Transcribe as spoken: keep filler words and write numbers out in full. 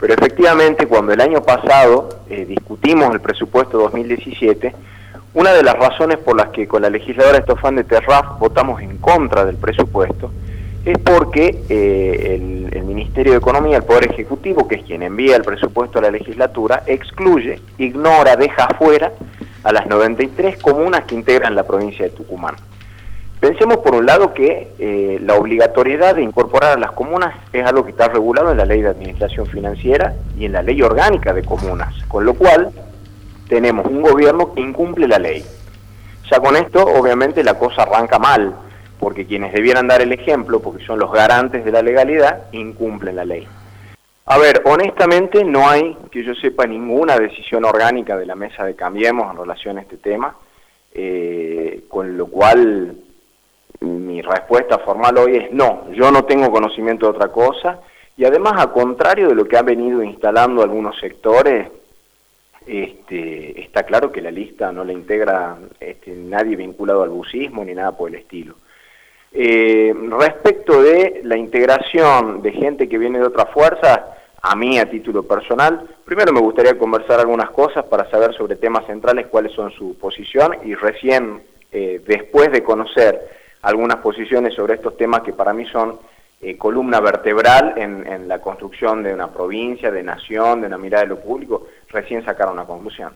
Pero efectivamente, cuando el año pasado eh, discutimos el presupuesto dos mil diecisiete, una de las razones por las que con la legisladora Estofan de Terraf votamos en contra del presupuesto es porque eh, el, el Ministerio de Economía, el Poder Ejecutivo, que es quien envía el presupuesto a la legislatura, excluye, ignora, deja afuera a las noventa y tres comunas que integran la provincia de Tucumán. Pensemos por un lado que eh, la obligatoriedad de incorporar a las comunas es algo que está regulado en la Ley de Administración Financiera y en la Ley Orgánica de Comunas, con lo cual tenemos un gobierno que incumple la ley. Ya con esto, obviamente, la cosa arranca mal, porque quienes debieran dar el ejemplo, porque son los garantes de la legalidad, incumplen la ley. A ver, honestamente no hay, que yo sepa, ninguna decisión orgánica de la mesa de Cambiemos en relación a este tema, eh, con lo cual mi respuesta formal hoy es no, yo no tengo conocimiento de otra cosa, y además, a contrario de lo que han venido instalando algunos sectores, este, está claro que la lista no la integra este, nadie vinculado al bucismo ni nada por el estilo. Eh, respecto de la integración de gente que viene de otras fuerzas, a mí a título personal, primero me gustaría conversar algunas cosas para saber sobre temas centrales cuáles son su posición, y recién eh, después de conocer algunas posiciones sobre estos temas que para mí son eh, columna vertebral en, en la construcción de una provincia, de nación, de una mirada de lo público, recién sacar una conclusión.